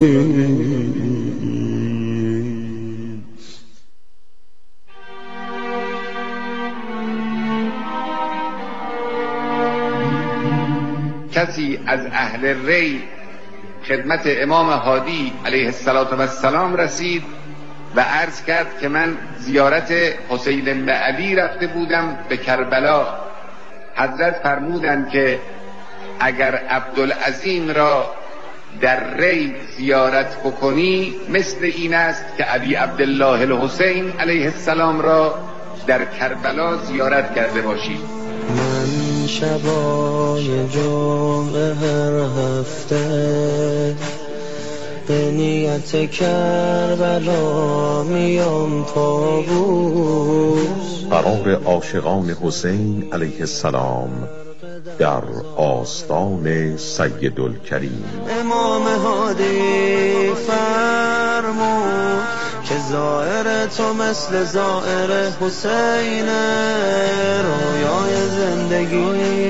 کسی از اهل ری خدمت امام هادی علیه السلام رسید و عرض کرد که من زیارت حسین بن علی رفته بودم به کربلا. حضرت فرمودند که اگر عبدالعظیم را در ری زیارت بکنی مثل این است که ابی عبدالله الحسین علیه السلام را در کربلا زیارت کرده باشی. من شبای جمعه هر هفته به نیت کربلا میام طاووس. قرار عاشقان حسین علیه السلام در آستان سیدالکریم. امام هادی فرمود که زائر تو مثل زائر حسین، رویای زندگی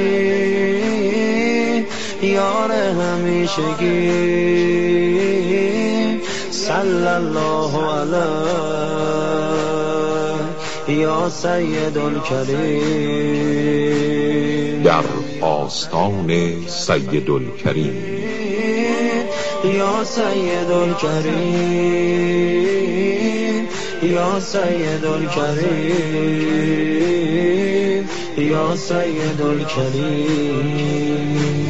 یار همیشگی. صلی الله علیه یا سیدالکریم. در آستان سیدالکریم یا سیدالکریم یا سیدالکریم یا سیدالکریم.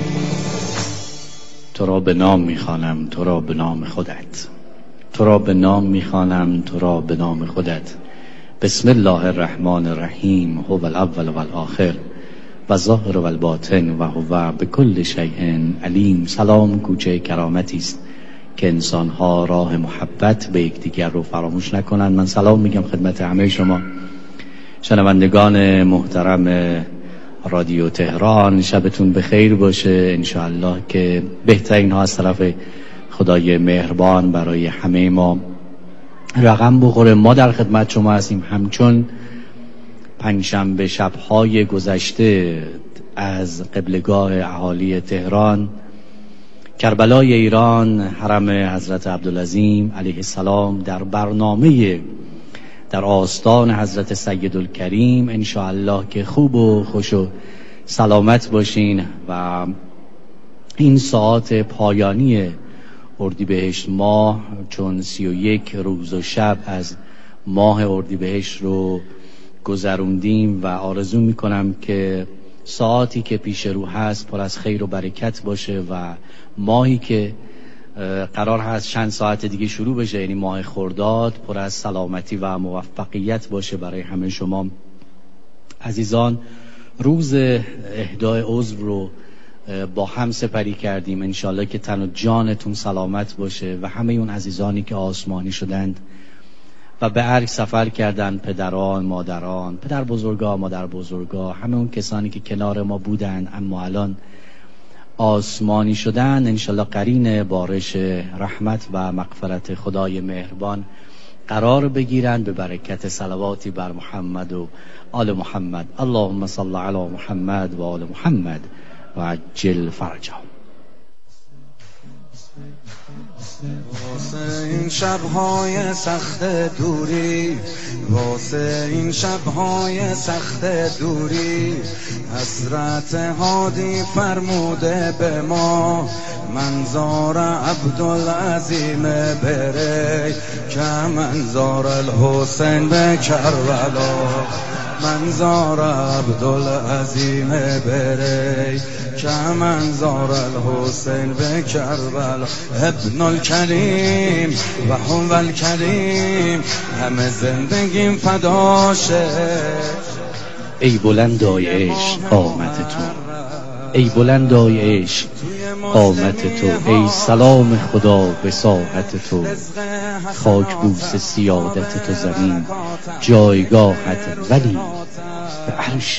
تو را به نام میخوانم، تو را به نام خودت، تو را به نام میخوانم، تو را به نام خودت. بسم الله الرحمن الرحیم. هو الاول و الاخر و ظاهر و الباطن و هو بكل شیء علیم. سلام کوچه کرامتی است که انسانها راه محبت به یکدیگر رو فراموش نکنند. من سلام میگم خدمت همه شما شنوندگان محترم رادیو تهران. شبتون بخیر باشه انشاءالله که بهترین ها از طرف خدای مهربان برای همه ما رقم بخوره. ما در خدمت شما هستیم همچون پنجشنبه شب‌های گذشته از قبلگاه اهالی تهران، کربلای ایران، حرم حضرت عبدالعظیم علیه السلام، در برنامه در آستان حضرت سیدالکریم. انشاءالله که خوب و خوش و سلامت باشین و این ساعات پایانی اردیبهشت ماه، چون 31 روز و شب از ماه اردیبهشت رو گذروندیم و آرزو میکنم که ساعتی که پیش رو هست پر از خیر و برکت باشه و ماهی که قرار هست چند ساعت دیگه شروع بشه، یعنی ماه خرداد، پر از سلامتی و موفقیت باشه برای همه شما عزیزان. روز اهدای عضو رو با هم سپری کردیم. انشالله که تن و جانتون سلامت باشه و همه اون عزیزانی که آسمانی شدند و به ارگ سفر کردند، پدران، مادران، پدر بزرگا، مادر بزرگا، همه اون کسانی که کنار ما بودند اما الان آسمانی شدن، انشالله قرین بارش رحمت و مغفرت خدای مهربان قرار بگیرند به برکت صلواتی بر محمد و آل محمد. اللهم صل علی محمد و آل محمد و عجل فرجهم. واسه این شب‌های سخت دوری، واسه این شب‌های سخت دوری، حضرت هادی فرموده به ما منظار عبدالعظیم بری که منظار الحسین به کربلا. منظار عبدالعظیم بری که منظار الحسین به کربلا. ابن الکریم و هو الکریم، همه زندگیم فداشه. ای بلندای عشق قامت تو، ای بلندای عشق قامت تو، ای سلام خدا به ساحت تو، خاک بوس سیادت تو زمین جایگاهت، ولی به عرش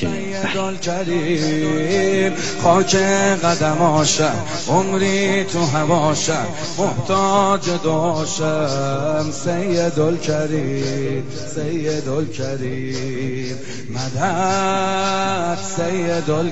کریم. خاک قدماشم عمری تو هواشم، محتاج داشم سیدالکریم. سیدالکریم مدد،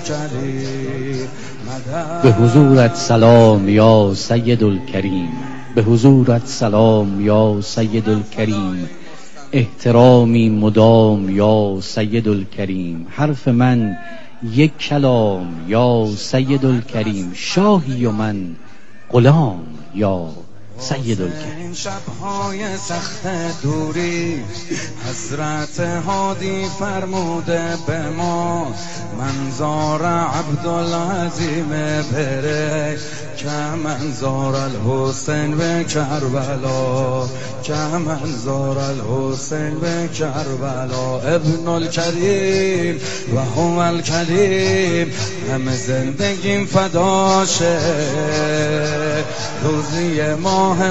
سیدالکریم مدد. به حضورت سلام یا سیدالکریم. به حضورت سلام یا سید الکریم، احترامی مدام یا سید الکریم، حرف من یک کلام یا سید الکریم، شاهی و من غلام یا سید الکریم. این شب‌های سخت دوری حضرت هادی فرموده به ما، منظار عبدالعظیم بره که منظار الحسین به کربلا، که منظار الحسین به کربلا. ابن الکریم و هو الکریم، همه زندگیم فداشه روزی ماه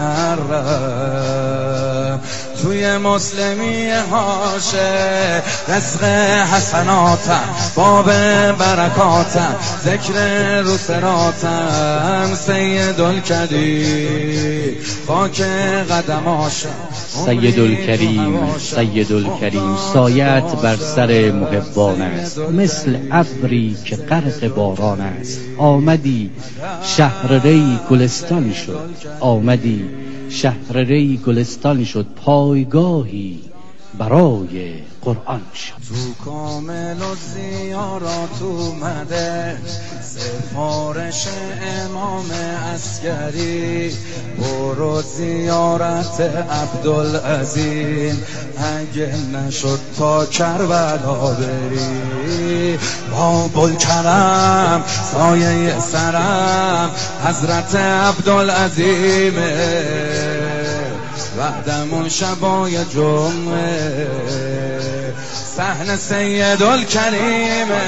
محرم، توی مسلمی هاشه رزق حسناتم، باب برکاتم، ذکر رو سراتم، سید الکریم خاک قدماشم. سید الکریم، سید الکریم، سایت بر سر محبان است، مثل ابری که غرق باران است. آمدی شهر ری گلستان شد، آمدی شهر ری گلستان شد، پایگاهی برای قرآن شد. تو کامل و زیارات اومده سفارش امام عسکری، برو زیارت عبدالعظیم، اگه نشد تا کربلا بری. باب الکرم سایه سرم حضرت عبدالعظیمه، وعدمون شبای جمعه صحن سید الکریمه.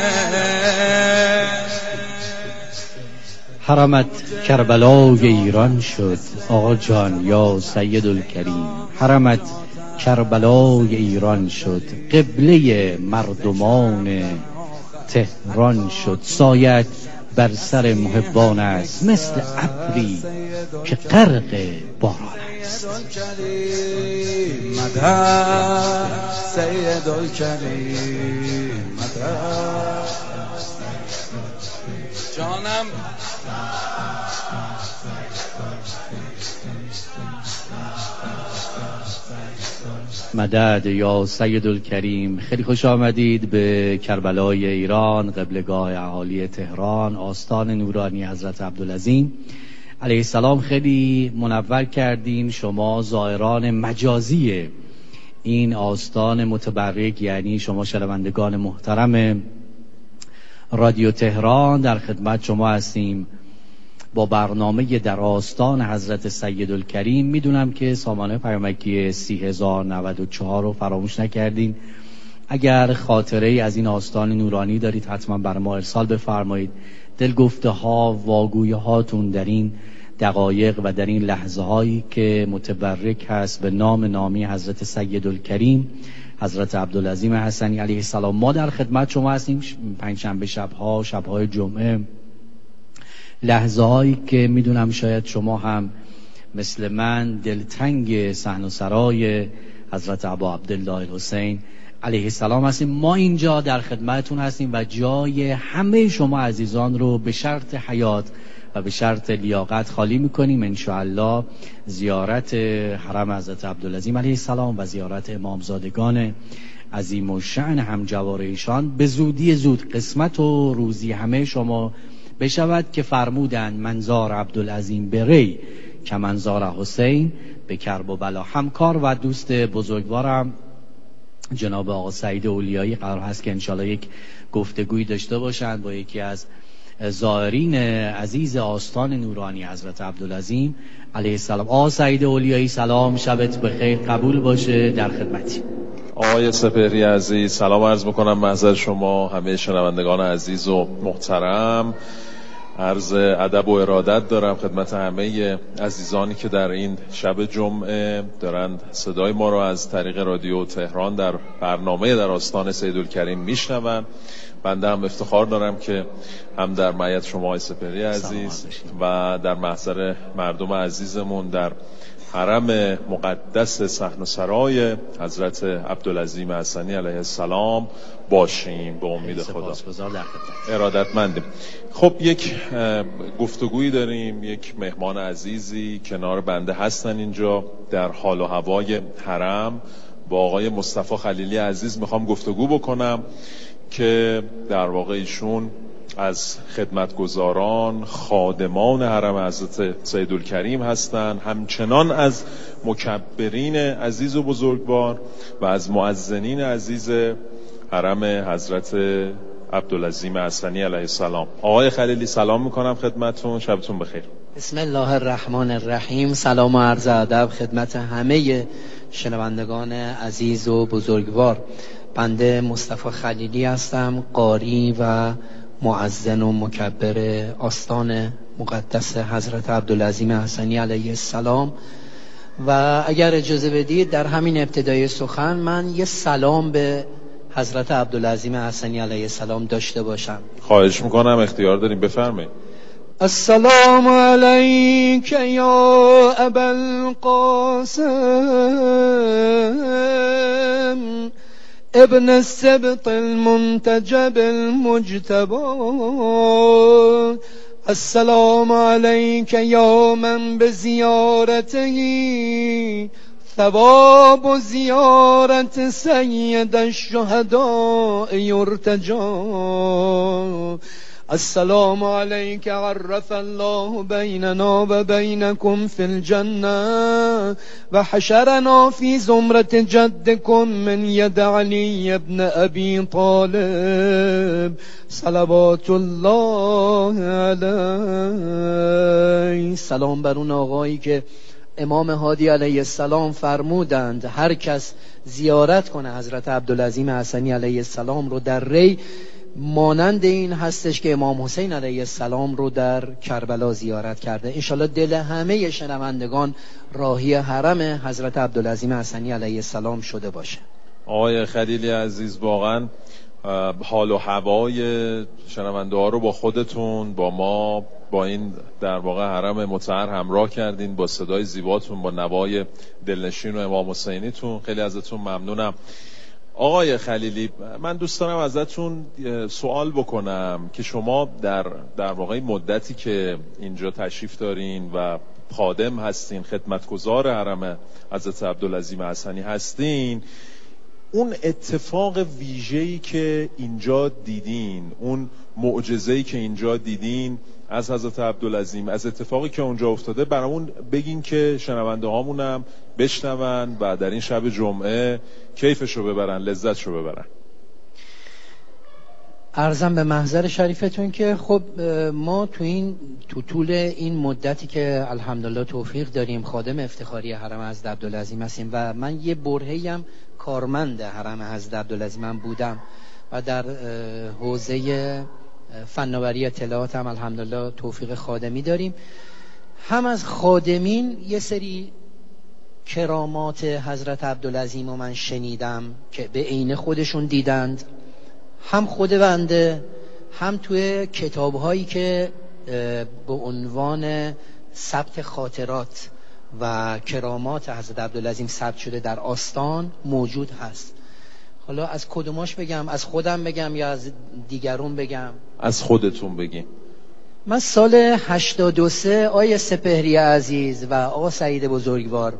حرمت کربلای ایران شد آقا جان یا سید الکریم، حرمت کربلای ایران شد، قبله مردمان تهران شد. سایت بر سر محبان است، مثل ابری که غرق باران است. مدد سید الکریم، مدد جانم. مدد یا سید الکریم. خیلی خوش آمدید به کربلای ایران، قبلگاه اهالی تهران، آستان نورانی حضرت عبدالعظیم علیه السلام. خیلی منور کردین شما زائران مجازی این آستان متبرک، یعنی شما شنوندگان محترم رادیو تهران. در خدمت شما هستیم با برنامه در آستان حضرت سید الکریم. میدونم که سامانه پیامکی 30094 رو فراموش نکردین. اگر خاطره ای از این آستان نورانی دارید حتما برای ما ارسال بفرمایید. دلگفته ها، واگویه هاتون در این دقایق و در این لحظه هایی که متبرک هست به نام نامی حضرت سید الکریم حضرت عبدالعظیم حسنی علیه السلام. ما در خدمت شما هستیم پنجشنبه شبها، شبهای جمعه، لحظه هایی که میدونم شاید شما هم مثل من دلتنگ صحن و سرای حضرت ابا عبدالله الحسین علیه السلام هستیم. ما اینجا در خدمتتون هستیم و جای همه شما عزیزان رو به شرط حیات و به شرط لیاقت خالی میکنیم. انشاءالله زیارت حرم حضرت عبدالعظیم علیه السلام و زیارت امامزادگان عظیم و شأن همجوار ایشان به زودی زود قسمت و روزی همه شما بشود که فرمودند منظار عبدالعظیم به ری که منظار حسین به کرب و بلا. همکار و دوست بزرگوارم جناب آقا سعید اولیایی قرار هست که انشالله یک گفتگویی داشته باشند با یکی از زائرین عزیز آستان نورانی حضرت عبدالعظیم علیه السلام. آقا سعید اولیایی سلام، شبت بخیر، قبول باشه، در خدمتی. آقای سپهری عزیز سلام عرض میکنم محضر شما همه شنوندگان عزیز و محترم. عرض ادب و ارادت دارم خدمت همه عزیزانی که در این شب جمعه دارند صدای ما را از طریق رادیو تهران در برنامه در آستان سید الکریم میشنوند. بنده هم افتخار دارم که هم در معیت شما آقای سپهری عزیز و در محضر مردم عزیزمون در حرم مقدس صحن‌وسرای حضرت عبدالعظیم حسنی علیه السلام باشیم به امید خدا. ارادتمندیم. خب یک گفتگویی داریم، یک مهمان عزیزی کنار بنده هستن اینجا در حال و هوای حرم. با آقای مصطفی خلیلی عزیز میخوام گفتگو بکنم که در واقع ایشون از خدمتگزاران خادمان حرم حضرت سیدالکریم هستند، همچنان از مکبرین عزیز و بزرگوار و از مؤذنین عزیز حرم حضرت عبدالعظیم حسنی علیه السلام. آقای خلیلی سلام میکنم خدمتتون، شبتون بخیر. بسم الله الرحمن الرحیم. سلام و عرض ادب خدمت همه شنوندگان عزیز و بزرگوار. بنده مصطفی خلیلی هستم، قاری و مؤذن و مکبر آستان مقدس حضرت عبدالعظیم حسنی علیه السلام. و اگر اجازه بدید در همین ابتدای سخن من یه سلام به حضرت عبدالعظیم حسنی علیه السلام داشته باشم. خواهش میکنم، اختیار داریم، بفرمایید. السلام علیک یا ابا القاسم ابن السبط المنتجب المجتبى. السلام علیک یا من بزیارته ثواب زیارت سید الشهداء یرتجى. السلام علیک عرف الله بیننا و بینکم فی الجنه و حشرنا فی زمرة جدکم من ید علی ابن ابی طالب صلوات الله علیه. سلام بر اون آقایی که امام هادی علیه السلام فرمودند هر کس زیارت کنه حضرت عبدالعظیم حسنی علیه السلام رو در ری، مانند این هستش که امام حسین علیه السلام رو در کربلا زیارت کرده. انشالله دل همه شنوندگان راهی حرم حضرت عبدالعظیم حسنی علیه السلام شده باشه. آقای خلیلی عزیز، واقعا حال و هوای شنونده ها رو با خودتون، با ما، با این در واقع حرم مطهر همراه کردین، با صدای زیباتون، با نوای دلنشین و امام حسینیتون. خیلی ازتون ممنونم. آقای خلیلی، من دوست دارم ازتون سوال بکنم که شما در واقع مدتی که اینجا تشریف دارین و خادم هستین، خدمتگزار حرم حضرت عبدالعظیم حسنی هستین، اون اتفاق ویژه‌ای که اینجا دیدین، اون معجزه‌ای که اینجا دیدین از حضرت عبدالعظیم، از اتفاقی که اونجا افتاده برامون بگین که شنونده هامونم بشنون و در این شب جمعه کیفشو ببرن، لذتشو ببرن. عرضم به محضر شریفتون که خب ما تو طول این مدتی که الحمدلله توفیق داریم خادم افتخاری حرم حضرت عبدالعظیم هستیم و من یه برهه‌ام کارمند حرم حضرت عبدالعظیم بودم و در حوزه فناوری اطلاعات هم الحمدلله توفیق خادمی داریم. هم از خادمین یه سری کرامات حضرت عبدالعظیم رو من شنیدم که به عین خودشون دیدند، هم خود بنده، هم توی کتاب‌هایی که به عنوان ثبت خاطرات و کرامات حضرت عبدالعظیم ثبت شده در آستان موجود هست. حالا از کدوماش بگم؟ از خودم بگم یا از دیگرون بگم؟ از خودتون بگیم. من سال 82 آقای سپهری عزیز و آقا سعید بزرگوار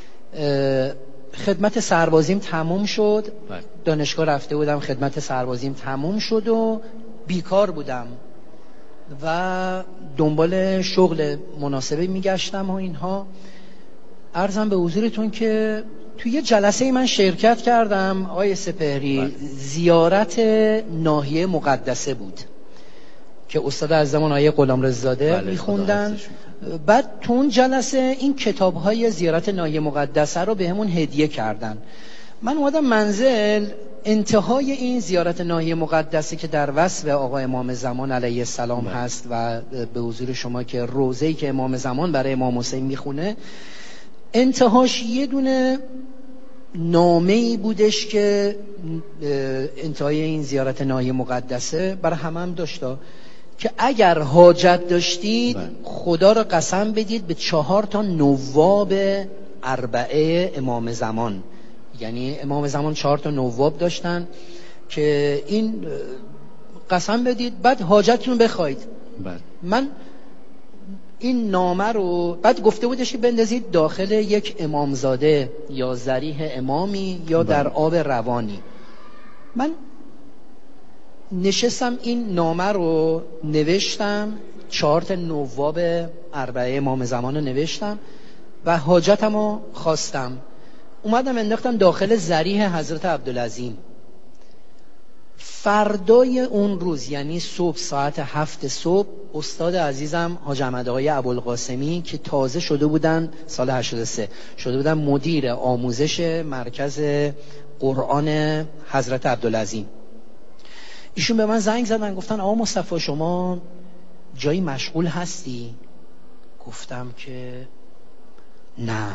خدمت سربازیم تموم شد، دانشگاه رفته بودم، خدمت سربازیم تموم شد و بیکار بودم و دنبال شغل مناسبی میگشتم و اینها. عرضم به حضورتون که توی یه جلسه من شرکت کردم آقای سپهری، زیارت ناحیه مقدسه بود که استاد از زمان آقای غلامرضازاده میخوندن. بعد تو اون جلسه این کتاب‌های زیارت ناحیه مقدسه رو بهمون هدیه کردن. من اومدم منزل، انتهای این زیارت ناحیه مقدسه که در وصف آقا امام زمان علیه السلام هست و به حضور شما که روضه‌ای که امام زمان برای امام حسین میخونه، انتهاش یه دونه نامه‌ای بودش که انتهای این زیارت نایه مقدسه برای هم داشته که اگر حاجت داشتید خدا را قسم بدید به 4 نواب اربعه امام زمان. یعنی امام زمان 4 نواب داشتن که این قسم بدید بعد حاجتتون بخواید. من این نامه رو بعد گفته بودش که بندازید داخل یک امامزاده یا ذریح امامی یا در آب روانی. من نشستم این نامه رو نوشتم، 4 نواب اربعه امام زمان رو نوشتم و حاجتم رو خواستم. اومدم انداختم داخل ذریح حضرت عبدالعظیم. فردای اون روز یعنی صبح ساعت 7 صبح استاد عزیزم حاج احمد آقای ابوالقاسمی که تازه شده بودن سال 83 شده بودن مدیر آموزش مرکز قرآن حضرت عبدالعظیم، ایشون به من زنگ زدن گفتن آقا مصطفی شما جایی مشغول هستی؟ گفتم که نه.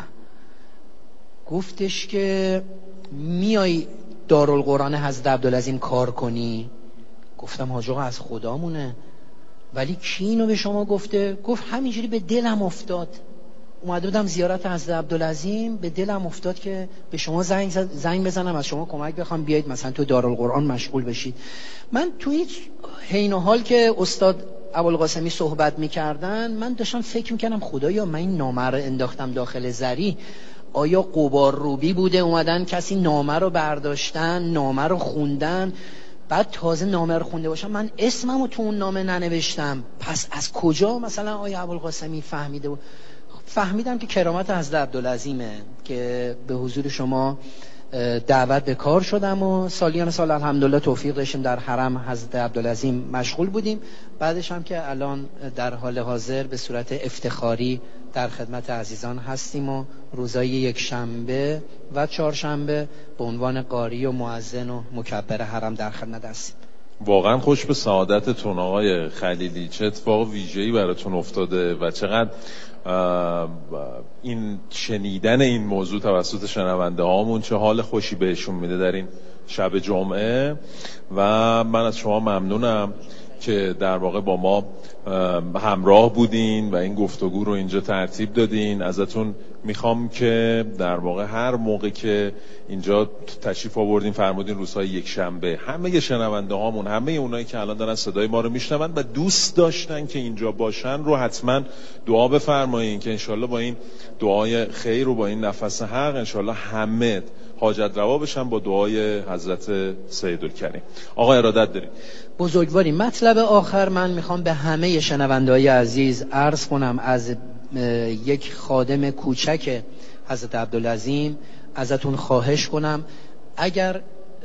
گفتش که میای دارالقرآن حضرت عبدالعظیم کار کنی؟ گفتم حاج آقا از خدامونه، ولی کی اینو به شما گفته؟ گفت همینجوری به دلم افتاد، اومده بودم زیارت حضرت عبدالعظیم به دلم افتاد که به شما زنگ بزنم از شما کمک بخوام بیایید مثلا تو دارالقرآن مشغول بشید. من تو این حین و حال که استاد ابوالقاسمی صحبت میکردن من داشتم فکر میکردم خدایا من این نامه رو انداختم داخل ذری، آیا غبار روبی بوده اومدن کسی نامه رو برداشتن نامه رو خوندن بعد تازه نامه رو خونده باشم من اسممو تو اون نامه ننوشتم، پس از کجا مثلا آیا ابوالقاسمی فهمیده بود؟ فهمیدم که کرامت حضرت عبدالعظیمه که به حضور شما دعوت به کار شدم و سالیان سال الحمدلله توفیق داشتیم در حرم حضرت عبدالعظیم مشغول بودیم. بعدش هم که الان در حال حاضر به صورت افتخاری در خدمت عزیزان هستیم و روزهای یک شنبه و 4 شنبه به عنوان قاری و مؤذن و مکبر حرم در خدمت هستیم. واقعا خوش به سعادتتون آقای خلیلی، چه اتفاق ویژه‌ای براتون افتاده و چقدر این شنیدن این موضوع توسط شنونده هامون چه حال خوشی بهشون میده در این شب جمعه. و من از شما ممنونم که در واقع با ما همراه بودین و این گفتگو رو اینجا ترتیب دادین. ازتون میخوام که در واقع هر موقع که اینجا تشریف آوردین فرمودین روزهای یک شنبه همه شنونده هامون، همه اونایی که الان دارن صدای ما رو میشنون و دوست داشتن که اینجا باشن رو حتما دعا بفرمایین که انشالله با این دعای خیر و با این نفس حق انشالله همه حاجت روا بشن با دعای حضرت سیدالکریم. آقا ارادت داریم. بزرگواری. مطلب آخر من میخوام به همه شنونده‌های عزیز عرض کنم از یک خادم کوچک حضرت عبدالعظیم ازتون خواهش کنم اگر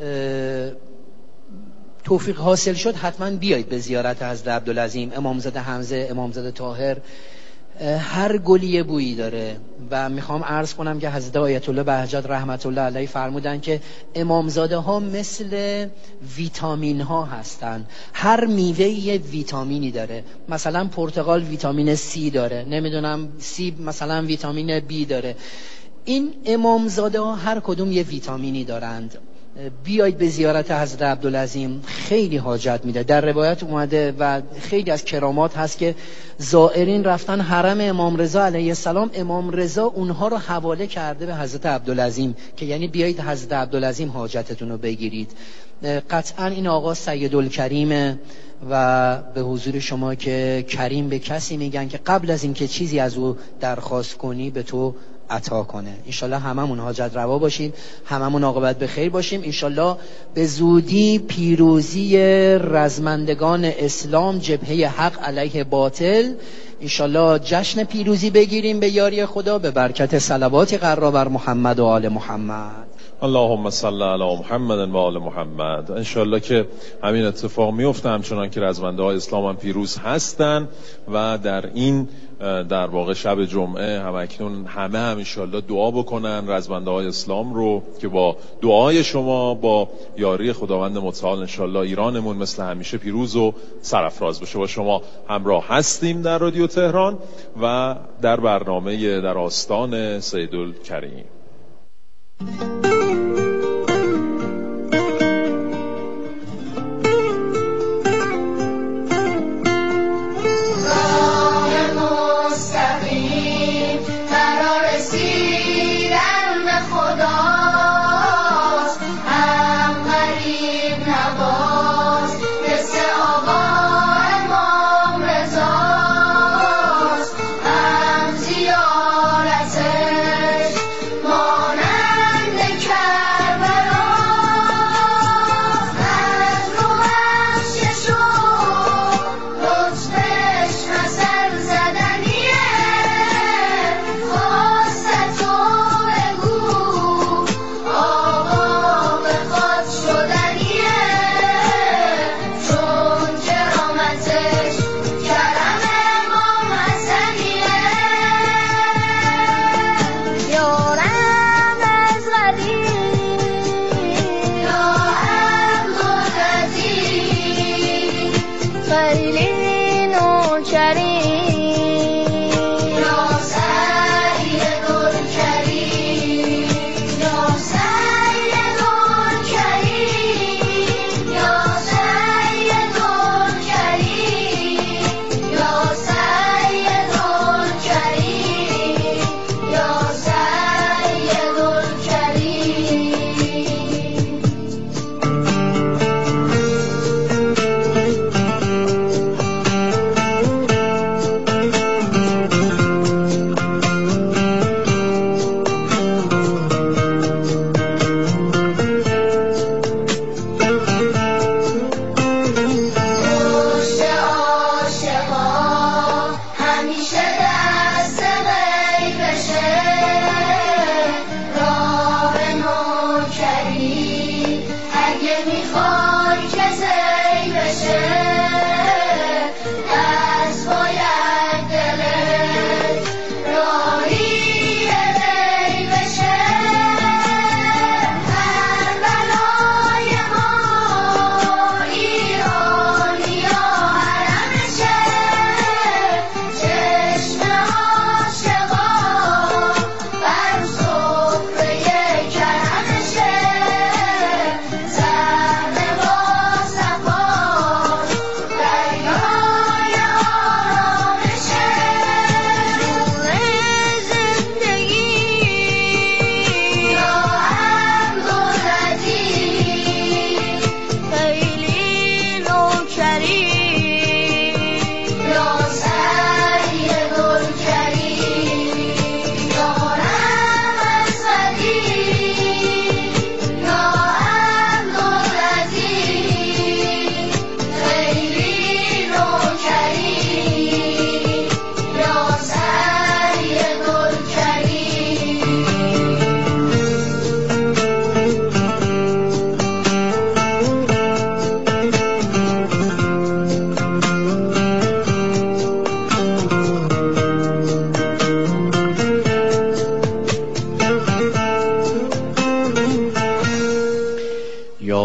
توفیق حاصل شد حتما بیایید به زیارت حضرت عبدالعظیم. امامزاده حمزه، امامزاده طاهر، هر گلی بویی داره و میخوام عرض کنم که حضرت آیت الله بهجت رحمت الله علیه فرمودن که امامزاده ها مثل ویتامین ها هستن، هر میوه یه ویتامینی داره، مثلا پرتقال ویتامین C داره، نمیدونم سیب مثلا ویتامین B داره. این امامزاده ها هر کدوم یه ویتامینی دارند. بیایید به زیارت حضرت عبدالعظیم، خیلی حاجت میده. در روایت اومده و خیلی از کرامات هست که زائرین رفتن حرم امام رضا علیه السلام، امام رضا اونها رو حواله کرده به حضرت عبدالعظیم که یعنی بیایید حضرت عبدالعظیم حاجتتون رو بگیرید. قطعا این آقا سیدالکریمه و به حضور شما که کریم به کسی میگن که قبل از اینکه چیزی از او درخواست کنی به تو عطا کنه. انشالله هممون حاجت روا باشیم، هممون عاقبت به خیر باشیم. انشالله به زودی پیروزی رزمندگان اسلام، جبهه حق علیه باطل، انشالله جشن پیروزی بگیریم به یاری خدا به برکت صلوات قرا بر محمد و آل محمد. اللهم صل علی محمد و آل محمد. انشالله که همین اتفاق میفته، همچنان که رزمنده های اسلام هم پیروز هستن و در این در واقع شب جمعه همکنون همه هم انشالله دعا بکنن رزمنده های اسلام رو که با دعای شما با یاری خداوند متعال انشالله ایرانمون مثل همیشه پیروز و سرافراز بشه. با شما همراه هستیم در رادیو تهران و در برنامه در آستان سیدالکریم.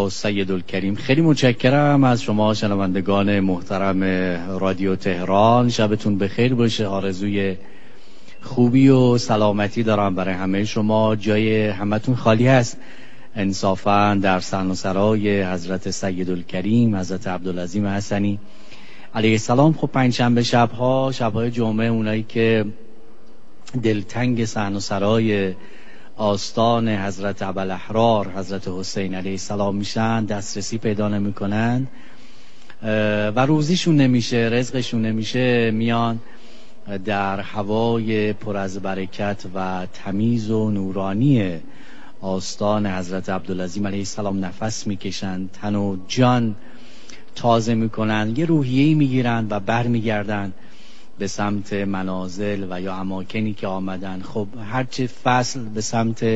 با سیدالکریم. خیلی متشکرم از شما شنوندگان محترم رادیو تهران. شبتون بخیر باشه. آرزوی خوبی و سلامتی دارم برای همه شما. جای همتون خالی هست انصافا در صحن و سرای حضرت سیدالکریم حضرت عبدالعظیم حسنی علیه السلام. خب پنجشنبه شبهای جمعه اونایی که دلتنگ صحن و سرای آستان حضرت ابوالاحرار حضرت حسین علیه السلام میشن، دسترسی پیدا نمیکنن و روزیشون نمیشه، رزقشون نمیشه، میان در هوای پر از برکت و تمیز و نورانی آستان حضرت عبدالعظیم علیه السلام نفس میکشن، تن و جان تازه میکنن، یه روحیه‌ای میگیرن و بر میگردن به سمت منازل و یا اماکنی که آمدن. خب هرچه فصل به سمت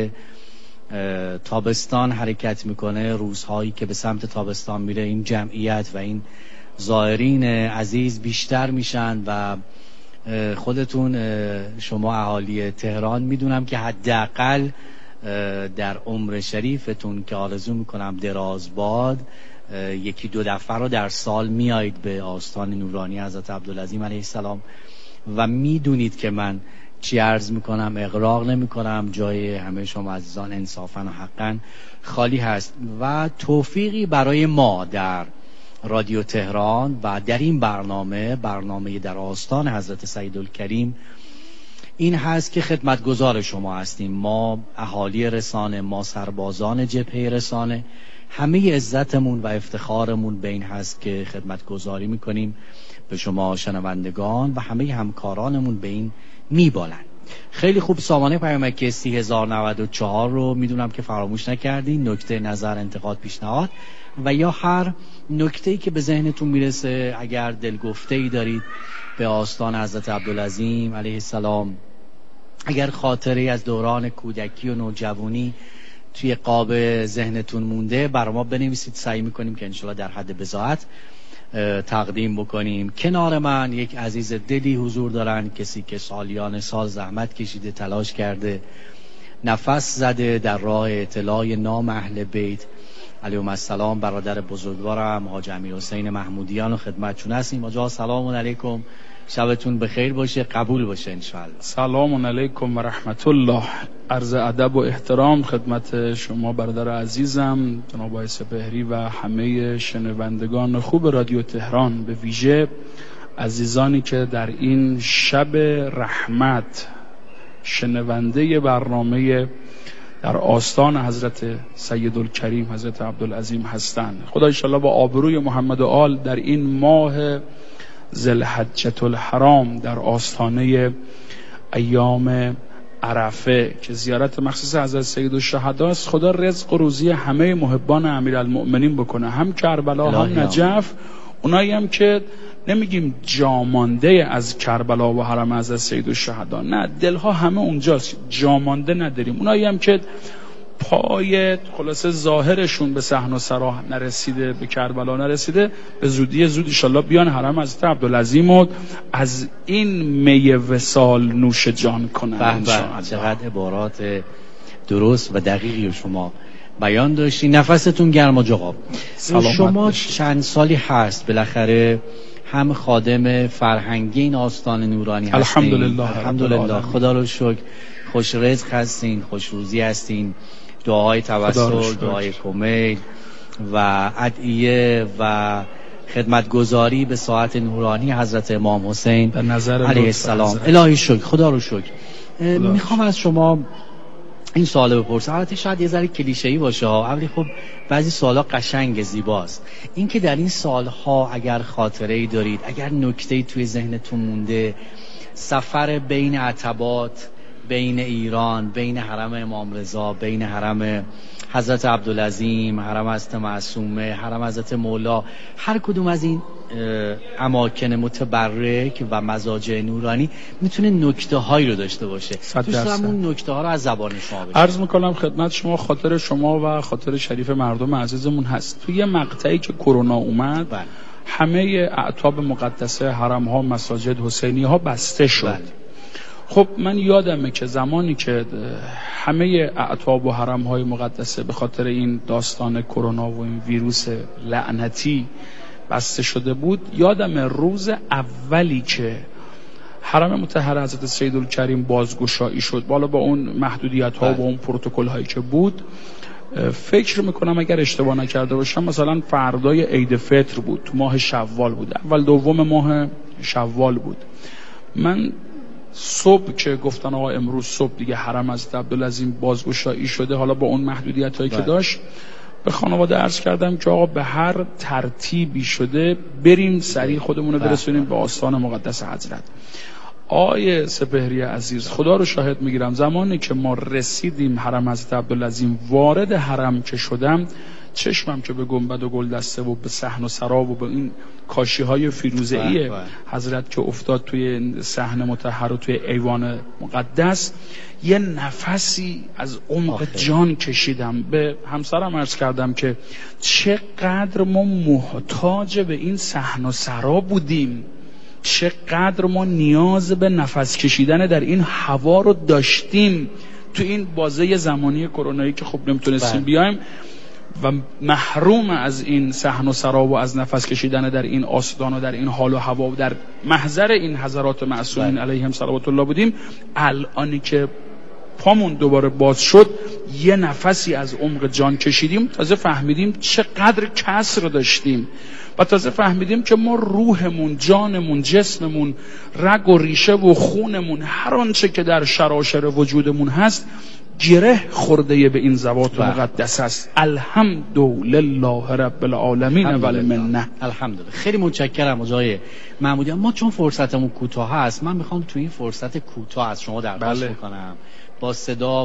تابستان حرکت میکنه، روزهایی که به سمت تابستان میره، این جمعیت و این زائرین عزیز بیشتر میشن و خودتون شما اهالی تهران میدونم که حداقل در عمر شریفتون که آرزو میکنم دراز باد، یکی دو دفعه رو در سال میایید به آستان نورانی حضرت عبدالعظیم علیه السلام و میدونید که من چی عرض میکنم، اغراق نمیکنم. جای همه شما عزیزان انصافا و حقا خالی هست و توفیقی برای ما در رادیو تهران و در این برنامه در آستان حضرت سیدالکریم این هست که خدمتگزار شما هستیم. ما اهالی رسانه، ما سربازان جبهه رسانه، همه عزتمون و افتخارمون به این هست که خدمتگزاری میکنیم به شما شنوندگان و همه همکارانمون به این میبالن. خیلی خوب. سامانه پیامکی 3094 رو میدونم که فراموش نکردین. نکته نظر، انتقاد، پیشنهاد و یا هر نکته‌ای که به ذهنتون میرسه، اگر دلگفته‌ای دارید به آستان حضرت عبدالعظیم علیه السلام، اگر خاطری از دوران کودکی و نوجوانی توی قاب ذهنتون مونده، برای ما بنویسید. سعی میکنیم که انشالله در حد بضاعت تقدیم بکنیم. کنار من یک عزیز دلی حضور دارن، کسی که سالیان سال زحمت کشیده، تلاش کرده، نفس زده در راه اطلاع نام اهل بیت علیهم السلام. برادر بزرگوارم حاج امیرحسین محمودیان و خدمتشون هستیم. حاجا سلام علیکم، شبتون بخیر باشه، قبول باشه انشاءالله. سلام علیکم و رحمت الله. عرض ادب و احترام خدمت شما برادر عزیزم جناب آقای سپهری و همه شنوندگان خوب رادیو تهران، به ویژه عزیزانی که در این شب رحمت شنونده برنامه در آستان حضرت سیدالکریم حضرت عبدالعظیم هستند. خدا انشاءالله با آبروی محمد و آل در این ماه ذوالحجة الحرام در آستانه ایام عرفه که زیارت مخصوص حضرت سیدالشهدا است، خدا رزق و روزی همه محبان امیرالمؤمنین بکنه، هم کربلا هم نجف، اونایی هم که نمیگیم جامانده از کربلا و حرم حضرت سیدالشهدا، نه، دلها همه اونجاست، جامانده نداریم. اونایی هم که پای خلاصه ظاهرشون به صحن و سرا نرسیده، به کربلا نرسیده، به زودی زود انشالله بیان حرم حضرت عبدالعظیم و از این می وصال نوش جان کنن. چقدر عبارات درست و دقیقی شما بیان داشتی. نفستون گرم و جغاب. شما چند سالی هست بالاخره هم خادم فرهنگی این آستان نورانی هستین؟ الحمدلله خدا رو شکر. خوش رزق هستین، خوش روزی هستین. دعای توسل، دعای کمیل و ادعیه و خدمتگزاری به ساعت نورانی حضرت امام حسین علیه السلام. الهی شکر، خدا رو شکر. میخوام از شما این سوال بپرسم، البته شاید یه ذره کلیشه‌ای باشه ها، ولی خب بعضی سوالا قشنگ زیباست. این که در این سالها اگر خاطره‌ای دارید، اگر نکته‌ای توی ذهنتون مونده، سفر بین عتبات، بین ایران، بین حرم امام رضا، بین حرم حضرت عبدالعظیم، حرم حضرت معصومه، حرم حضرت مولا، هر کدوم از این اماکن متبرک و مزاج نورانی میتونه نکته هایی رو داشته باشه. دوستان اون نکته ها رو از زبان شما بشنویم. عرض میکنم خدمت شما، خاطر شما و خاطر شریف مردم عزیزمون هست. توی مقطعی که کرونا اومد همه اعتاب مقدسه، حرم ها، مساجد حسینی ها بسته شد. خب من یادمه که زمانی که همه اعتاب و حرم‌های مقدسه به خاطر این داستان کرونا و این ویروس لعنتی بسته شده بود، یادم روز اولی که حرم مطهر حضرت سیدالکریم بازگشایی شد، بالا با اون محدودیت‌ها و با اون پروتکل‌هایی که بود، فکر میکنم اگر اشتباه نکرده باشم مثلا فردای عید فطر بود، تو ماه شوال بود، اول دوم ماه شوال بود. من صبح که گفتن آقا امروز صبح دیگه حرم از عبدالعظیم بازگشایی شده، حالا با اون محدودیت‌هایی که داشت، به خانواده عرض کردم که آقا به هر ترتیبی شده بریم سریع خودمون رو برسونیم به آستان مقدس حضرت. آقای سپهری عزیز، خدا رو شاهد میگیرم زمانی که ما رسیدیم حرم حضرت عبدالعظیم، وارد حرم که شدم، چشمم که به گنبد و گلدسته و به صحن و سراب و به این کاشی‌های فیروزه‌ای حضرت که افتاد توی صحن مطهر و توی ایوان مقدس، یه نفسی از عمق جان کشیدم. به همسرم عرض کردم که چقدر ما محتاج به این صحن و سراب بودیم، چقدر ما نیاز به نفس کشیدن در این هوا رو داشتیم تو این بازه زمانی کرونایی که خب نمیتونستیم بیایم و محروم از این صحن و سراب و از نفس کشیدن در این آستان و در این حال و هوا و در محضر این حضرات معصومین علیهم صلوات الله بودیم. الانی که پامون دوباره باز شد، یه نفسی از عمق جان کشیدیم، تازه فهمیدیم چقدر کسر داشتیم و تازه فهمیدیم که ما روحمون، جانمون، جسممون، رگ و ریشه و خونمون، هر آنچه که در شراشر وجودمون هست گره خورده به این ذوات مقدس است. الحمدلله رب العالمین والمنه. الحمدلله. خیلی متشکرم آقای محمودی. ما چون فرصتمون کوتاه هست، من میخوام تو این فرصت کوتاه از شما درخواست بکنم با صدا